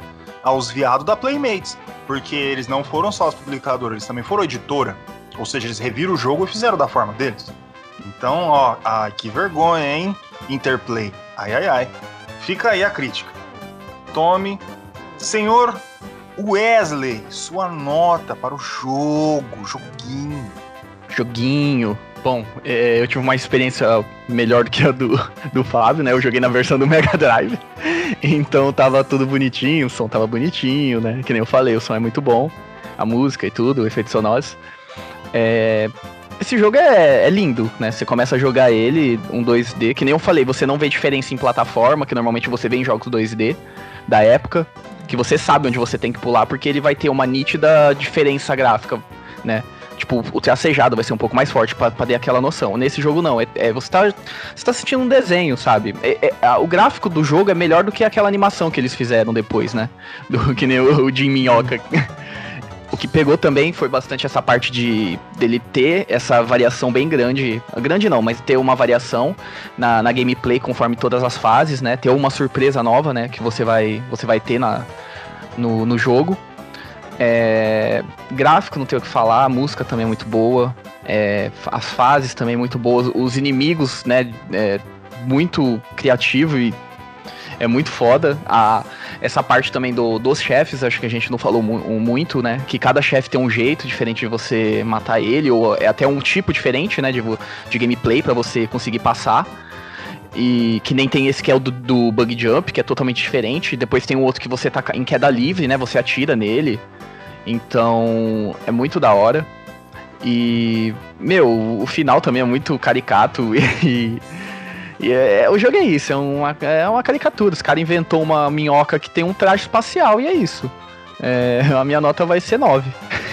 aos viados da Playmates, porque eles não foram só os publicadores, eles também foram editora, ou seja, eles reviram o jogo e fizeram da forma deles. Então, ó, ai, que vergonha, hein? Interplay. Ai, ai, ai. Fica aí a crítica. Tome, senhor Wesley, sua nota para o jogo, joguinho. Joguinho. Bom, é, eu tive uma experiência melhor do que a do, do Fábio, né? Eu joguei na versão do Mega Drive, então tava tudo bonitinho, o som tava bonitinho, né? Que nem eu falei, o som é muito bom, a música e tudo, efeitos sonoros. É... Esse jogo é, é lindo, né? Você começa a jogar ele, um dois D, que nem eu falei, você não vê diferença em plataforma, que normalmente você vê em jogos dois D da época, que você sabe onde você tem que pular, porque ele vai ter uma nítida diferença gráfica, né? Tipo, o tracejado vai ser um pouco mais forte pra, pra ter aquela noção. Nesse jogo não, é, é, você, tá, você tá sentindo um desenho, sabe? É, é, a, o gráfico do jogo é melhor do que aquela animação que eles fizeram depois, né? Do, que nem o, o Jim Minhoca. O que pegou também foi bastante essa parte de dele ter essa variação bem grande. Grande não, mas ter uma variação na, na gameplay conforme todas as fases, né? Ter uma surpresa nova, né? Que você vai, você vai ter na, no, no jogo. É, gráfico, não tenho o que falar. A música também é muito boa. É, as fases também muito boas. Os inimigos, né? É, muito criativo e é muito foda. A, essa parte também do, dos chefes, acho que a gente não falou mu- muito, né? Que cada chefe tem um jeito diferente de você matar ele, ou é até um tipo diferente, né? De, de gameplay pra você conseguir passar. E que nem tem esse que é o do, do bug jump, que é totalmente diferente. Depois tem o outro que você tá em queda livre, né? Você atira nele. Então, é muito da hora. E, meu, o final também é muito caricato e... E é, o jogo é isso, é uma, é uma caricatura. Os caras inventou uma minhoca que tem um traje espacial e é isso. É, a minha nota vai ser nove.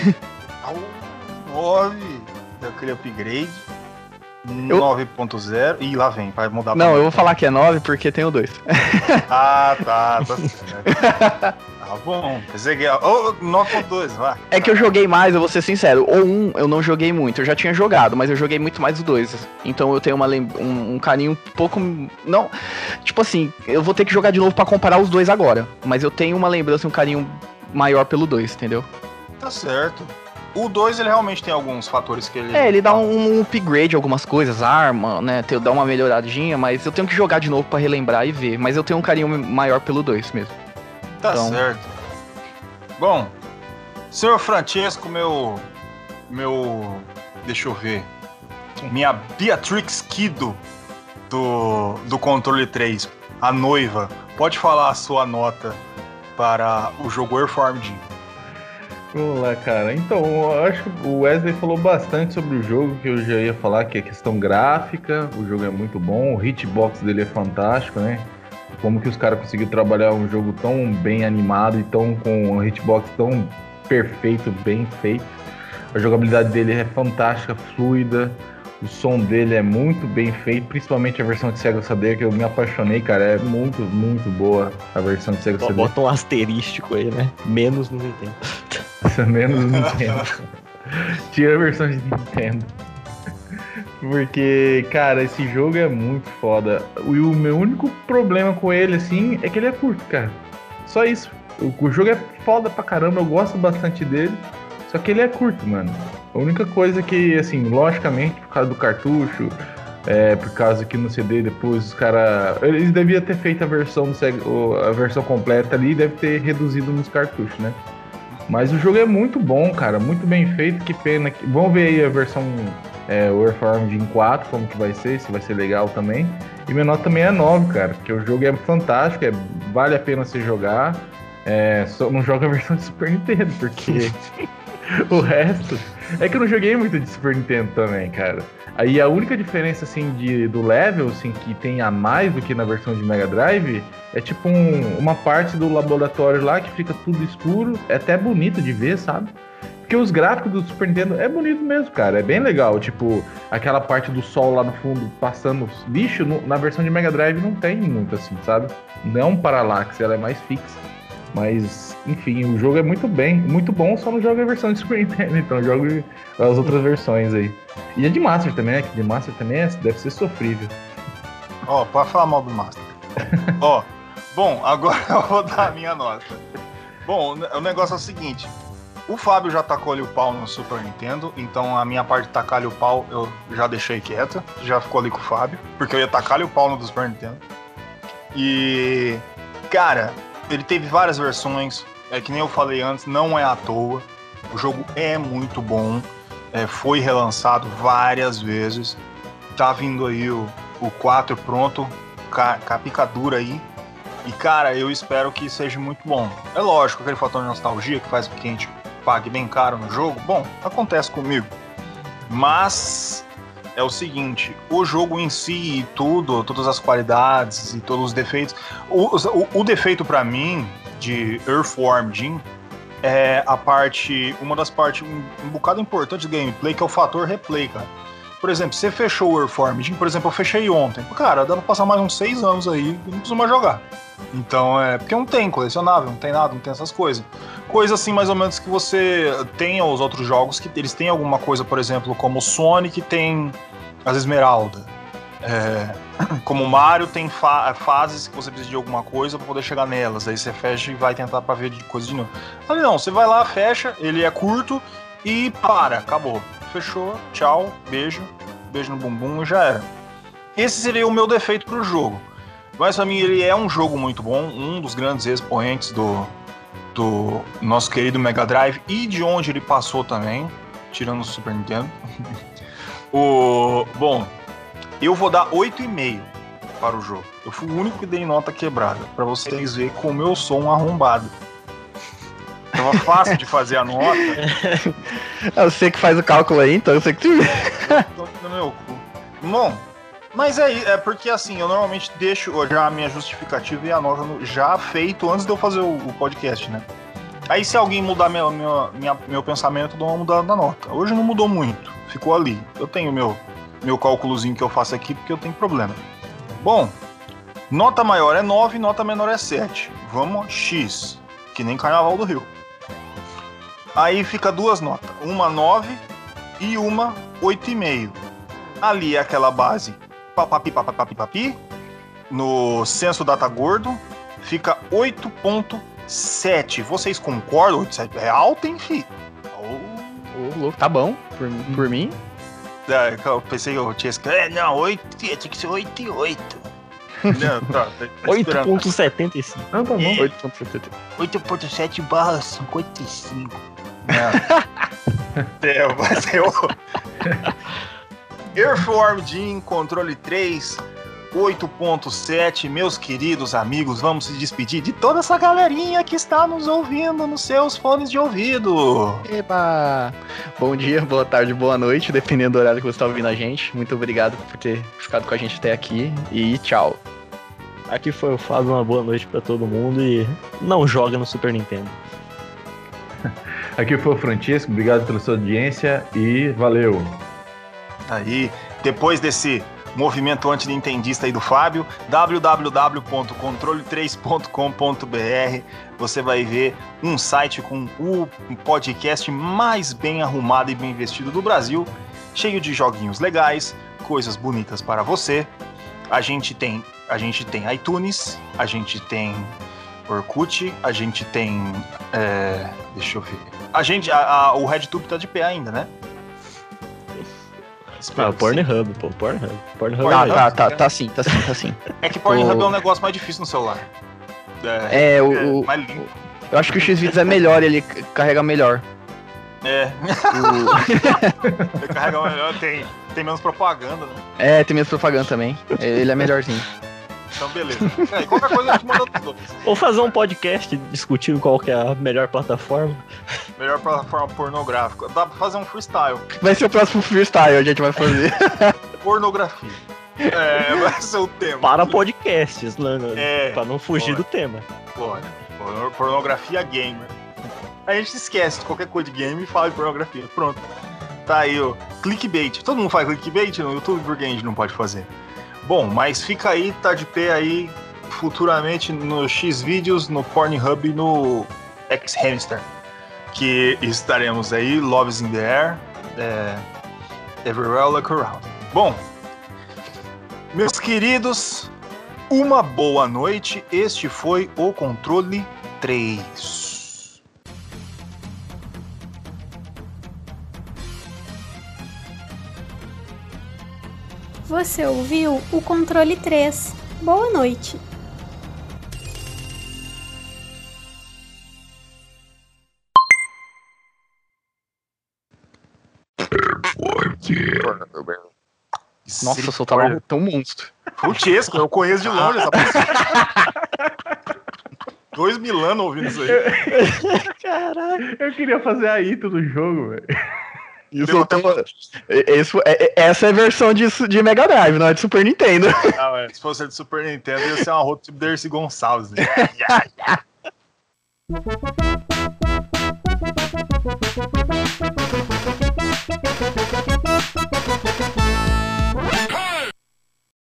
nove, daquele upgrade. Eu... nove ponto zero. Ih, lá vem, vai mudar. Não, eu vou falar que é nove porque tem o dois. Ah, tá, tá certo. Tá bom, peguei. Oh, nove ponto dois, vai. É que eu joguei mais, eu vou ser sincero. O um eu não joguei muito, eu já tinha jogado, mas eu joguei muito mais o dois. Então eu tenho uma lem- um, um carinho um pouco. Não. Tipo assim, eu vou ter que jogar de novo pra comparar os dois agora. Mas eu tenho uma lembrança e um carinho maior pelo dois, entendeu? Tá certo. O dois, ele realmente tem alguns fatores que ele... É, ele dá um, um upgrade, algumas coisas, arma, né, tem, dá uma melhoradinha, mas eu tenho que jogar de novo pra relembrar e ver. Mas eu tenho um carinho maior pelo dois mesmo. Tá então... certo. Bom, senhor Francesco, meu... Meu... Deixa eu ver. Minha Beatrix Kido do, do Controle três, a noiva, pode falar a sua nota para o jogo Earthformed? Vamos lá, cara. Então, eu acho que o Wesley falou bastante sobre o jogo, que eu já ia falar, que é questão gráfica, o jogo é muito bom, o hitbox dele é fantástico, né? Como que os caras conseguiram trabalhar um jogo tão bem animado e tão com um hitbox tão perfeito, bem feito. A jogabilidade dele é fantástica, fluida, o som dele é muito bem feito, principalmente a versão de Sega C D, que eu me apaixonei, cara, é muito, muito boa a versão de Sega C D. Bota um asterístico aí, né? Menos no Nintendo. Menos no Nintendo. Tira a versão de Nintendo. Porque, cara, esse jogo é muito foda. E o meu único problema com ele, assim, é que ele é curto, cara. Só isso. O, o jogo é foda pra caramba, eu gosto bastante dele. Só que ele é curto, mano. A única coisa que, assim, logicamente, por causa do cartucho, é, por causa que no C D depois os caras... Eles deviam ter feito a versão, a versão completa ali e deve ter reduzido nos cartuchos, né? Mas o jogo é muito bom, cara, muito bem feito, que pena. Que... Vamos ver aí a versão é, Earthformed em quatro, como que vai ser, se vai ser legal também. E minha nota também é nove, cara, porque o jogo é fantástico, é... vale a pena você jogar. É... Só não joga a versão de Super Nintendo, porque o resto... É que eu não joguei muito de Super Nintendo também, cara. Aí a única diferença, assim, de, do level, assim, que tem a mais do que na versão de Mega Drive, é tipo um, uma parte do laboratório lá que fica tudo escuro, é até bonito de ver, sabe? Porque os gráficos do Super Nintendo é bonito mesmo, cara, é bem legal. Tipo, aquela parte do sol lá no fundo passando lixo, no, na versão de Mega Drive não tem muito assim, sabe? Não é um paralaxe, ela é mais fixa. Mas, enfim, o jogo é muito bem, muito bom, só não joga a versão de Super Nintendo, então joga as outras versões aí. E a de Master também, né? Que de Master também é, deve ser sofrível. Ó, oh, pode falar mal do Master. Ó, oh, bom, agora eu vou dar a minha nota. Bom, o negócio é o seguinte. O Fábio já tacou-lhe o pau no Super Nintendo, então a minha parte de tacar-lhe o pau eu já deixei quieta, já ficou ali com o Fábio, porque eu ia tacar-lhe o pau no do Super Nintendo. E, cara, ele teve várias versões, é que nem eu falei antes, não é à toa, o jogo é muito bom, é, foi relançado várias vezes, tá vindo aí o, o quatro pronto, com a picadura aí. E, cara, eu espero que seja muito bom. É lógico, aquele fator de nostalgia que faz com que a gente pague bem caro no jogo, bom, acontece comigo. Mas é o seguinte, o jogo em si e tudo, todas as qualidades e todos os defeitos... O, o, o defeito pra mim de Earthworm Jim é a parte... Uma das partes, um, um bocado importante do gameplay, que é o fator replay, cara. Por exemplo, você fechou o Earthworm Jim, por exemplo, eu fechei ontem. Cara, dá pra passar mais uns seis anos aí e não precisa mais jogar. Então, é... Porque não tem colecionável, não tem nada, não tem essas coisas. Coisa assim, mais ou menos, que você tem os outros jogos, que eles têm alguma coisa, por exemplo, como o Sonic tem as Esmeralda. É... Como o Mario tem fa- fases que você precisa de alguma coisa pra poder chegar nelas. Aí você fecha e vai tentar pra ver de coisa de novo. Ali não, você vai lá, fecha, ele é curto e para, acabou. Fechou, tchau, beijo, beijo no bumbum e já era. Esse seria o meu defeito pro jogo. Mas pra mim ele é um jogo muito bom, um dos grandes expoentes do, do nosso querido Mega Drive e de onde ele passou também, tirando o Super Nintendo. o, bom, eu vou dar oito e meio para o jogo. Eu fui o único que dei nota quebrada, pra vocês verem como eu sou um arrombado. Tava fácil de fazer a nota. Eu sei que faz o cálculo aí, então eu sei que tu... no meu cu. Bom, mas é, é porque assim, eu normalmente deixo já a minha justificativa e a nota no, já feito antes de eu fazer o, o podcast, né? Aí se alguém mudar meu, meu, minha, meu pensamento, eu dou uma mudada na nota. Hoje não mudou muito, ficou ali. Eu tenho meu, meu cálculozinho que eu faço aqui porque eu tenho problema. Bom, nota maior é nove, nota menor é sete. Vamos X, que nem Carnaval do Rio. Aí fica duas notas, uma nove e uma oito e meio. Ali é aquela base papapi, papapi, papi. No Censo Data Gordo fica oito ponto sete. Vocês concordam? oito ponto sete é alto, hein, fi? Ô, louco, tá bom, por, por mim. É, eu pensei que eu tinha escrito. É, não, oito, tinha que ser oito e oito. Não, tá, tá oito ponto setenta e cinco. Não, tá bom. E- oito ponto setenta. oito ponto sete barra cinquenta e cinco. É, vai ser o... Earthworm Jim, controle três, oito ponto sete. Meus queridos amigos, vamos se despedir de toda essa galerinha que está nos ouvindo nos seus fones de ouvido. Eba! Bom dia, boa tarde, boa noite, dependendo do horário que você está ouvindo a gente. Muito obrigado por ter ficado com a gente até aqui e tchau. Aqui foi o Fábio, uma boa noite pra todo mundo e não joga no Super Nintendo. Aqui foi o Francisco, obrigado pela sua audiência e valeu. Aí, depois desse movimento anti-nintendista aí do Fábio, w w w ponto controle três ponto com ponto b r, você vai ver um site com o podcast mais bem arrumado e bem vestido do Brasil, cheio de joguinhos legais, coisas bonitas para você. A gente tem, a gente tem iTunes, a gente tem Orkut, a gente tem, é, deixa eu ver, a gente, a, a, o RedTube tá de pé ainda, né? Ah, o Pornhub, pô, Pornhub. Pornhub Pornhub. é Tá, tá, tá, tá sim, tá sim, tá sim. É que Pornhub O- é um negócio mais difícil no celular. É, É, o, o- mais limpo. eu acho que o X-Videos é melhor, ele c- carrega melhor. É, O- ele carrega melhor, tem, tem menos propaganda, né? É, tem menos propaganda também. Ele é melhorzinho. Então, beleza. É, e qualquer coisa a gente manda tudo. Ou fazer um podcast discutindo qual que é a melhor plataforma. Melhor plataforma pornográfica. Dá pra fazer um freestyle. Vai ser o próximo freestyle, a gente vai fazer. Pornografia. É, vai ser o tema. Para podcasts, né? É, Pra não fugir bora. do tema. Bora. Porno- Pornografia gamer. A gente esquece de qualquer coisa de game e fala de pornografia. Pronto. Tá aí, ó. Clickbait. Todo mundo faz clickbait no YouTube, porque a gente não pode fazer. Bom, mas fica aí, tá de pé aí futuramente no X-Videos, no Pornhub e no X-Hamster. Que estaremos aí, Loves in the Air, é, Everywhere I Look Around. Bom, meus queridos, uma boa noite. Este foi o Controle três. Você ouviu o Controle três. Boa noite. Nossa, eu soltava um tão monstro. Frutesco, eu conheço de longe essa pessoa. Dois mil anos ouvindo isso aí. Caraca. Eu queria fazer a Ito do jogo, velho. Isso eu tô... Isso, é, é- essa é a versão de, su- de Mega Drive, não é de Super Nintendo. Ah, ué, se fosse de Super Nintendo, ia ser uma rota tipo Dercy Gonçalves. Né?